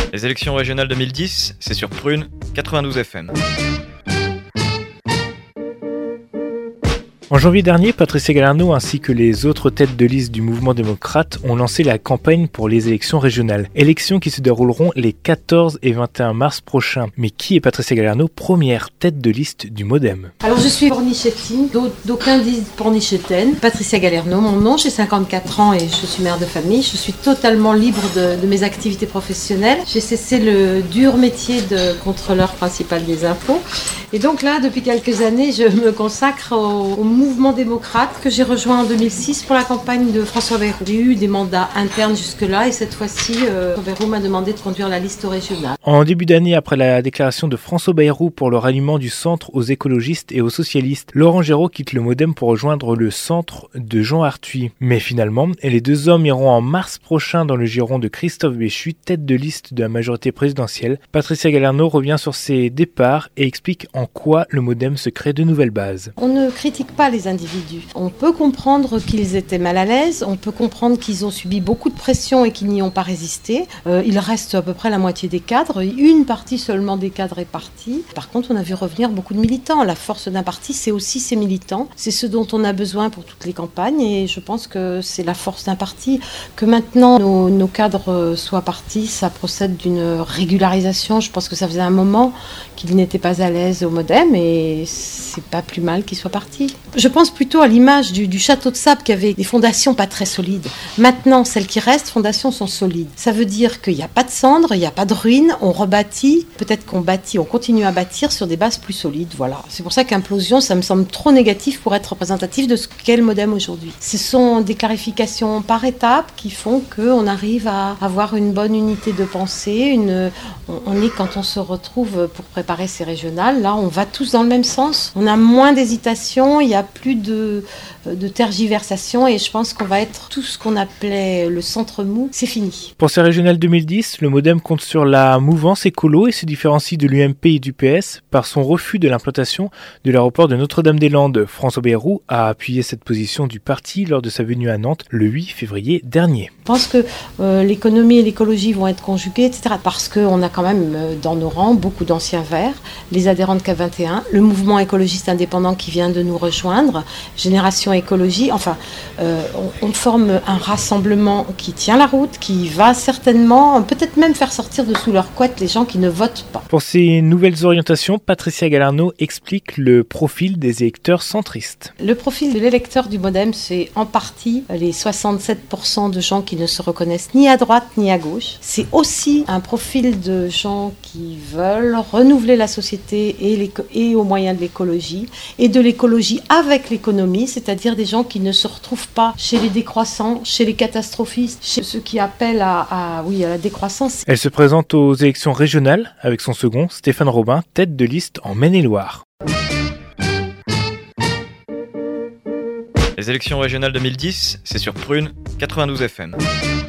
Les élections régionales 2010, c'est sur Prune 92 FM. En janvier dernier, Patricia Galerno ainsi que les autres têtes de liste du mouvement démocrate ont lancé la campagne pour les élections régionales. Élections qui se dérouleront les 14 et 21 mars prochains. Mais qui est Patricia Galerno, première tête de liste du Modem? Alors je suis pornichetine, d'aucuns disent pornichetaine. Patricia Galerno, mon nom, j'ai 54 ans et je suis mère de famille. Je suis totalement libre de mes activités professionnelles. J'ai cessé le dur métier de contrôleur principal des impôts. Et donc là, depuis quelques années, je me consacre au mouvement démocrate que j'ai rejoint en 2006 pour la campagne de François Bayrou. J'ai eu des mandats internes jusque-là et cette fois-ci, Bayrou m'a demandé de conduire la liste régionale. En début d'année, après la déclaration de François Bayrou pour le ralliement du centre aux écologistes et aux socialistes, Laurent Géraud quitte le Modem pour rejoindre le centre de Jean Arthuis. Mais finalement, les deux hommes iront en mars prochain dans le giron de Christophe Béchu, tête de liste de la majorité présidentielle. Patricia Galerno revient sur ses départs et explique en quoi le Modem se crée de nouvelles bases. On ne critique pas les individus. On peut comprendre qu'ils étaient mal à l'aise, on peut comprendre qu'ils ont subi beaucoup de pression et qu'ils n'y ont pas résisté. Il reste à peu près la moitié des cadres, une partie seulement des cadres est partie. Par contre, on a vu revenir beaucoup de militants. La force d'un parti, c'est aussi ses militants. C'est ce dont on a besoin pour toutes les campagnes et je pense que c'est la force d'un parti. Que maintenant nos cadres soient partis, ça procède d'une régularisation. Je pense que ça faisait un moment qu'ils n'étaient pas à l'aise au Modem et c'est pas plus mal qu'ils soient partis. Je pense plutôt à l'image du château de sable qui avait des fondations pas très solides. Maintenant, celles qui restent, fondations sont solides. Ça veut dire qu'il n'y a pas de cendres, il n'y a pas de ruines, on rebâtit, peut-être qu'on continue à bâtir sur des bases plus solides, voilà. C'est pour ça qu'implosion, ça me semble trop négatif pour être représentatif de ce qu'est le Modem aujourd'hui. Ce sont des clarifications par étapes qui font qu'on arrive à avoir une bonne unité de pensée, on est quand on se retrouve pour préparer ces régionales, là on va tous dans le même sens, on a moins d'hésitation, il n'y a plus de tergiversation et je pense qu'on va être tout ce qu'on appelait le centre mou, c'est fini. Pour ces régionales 2010, le Modem compte sur la mouvance écolo et se différencie de l'UMP et du PS par son refus de l'implantation de l'aéroport de Notre-Dame-des-Landes. François Bayrou a appuyé cette position du parti lors de sa venue à Nantes le 8 février dernier. Je pense que l'économie et l'écologie vont être conjuguées, etc. Parce qu'on a quand même dans nos rangs beaucoup d'anciens Verts, les adhérents de CAP21, le mouvement écologiste indépendant qui vient de nous rejoindre, Génération Écologie, enfin, on forme un rassemblement qui tient la route, qui va certainement, peut-être même faire sortir de sous leur couette les gens qui ne votent pas. Pour ces nouvelles orientations, Patricia Galerno explique le profil des électeurs centristes. Le profil de l'électeur du Modem, c'est en partie les 67% de gens qui ne se reconnaissent ni à droite ni à gauche. C'est aussi un profil de gens qui veulent renouveler la société et au moyen de l'écologie, et de l'écologie avec l'économie, c'est-à-dire des gens qui ne se retrouvent pas chez les décroissants, chez les catastrophistes, chez ceux qui appellent à la décroissance. Elle se présente aux élections régionales avec son second, Stéphane Robin, tête de liste en Maine-et-Loire. Les élections régionales 2010, c'est sur Prune 92 FM.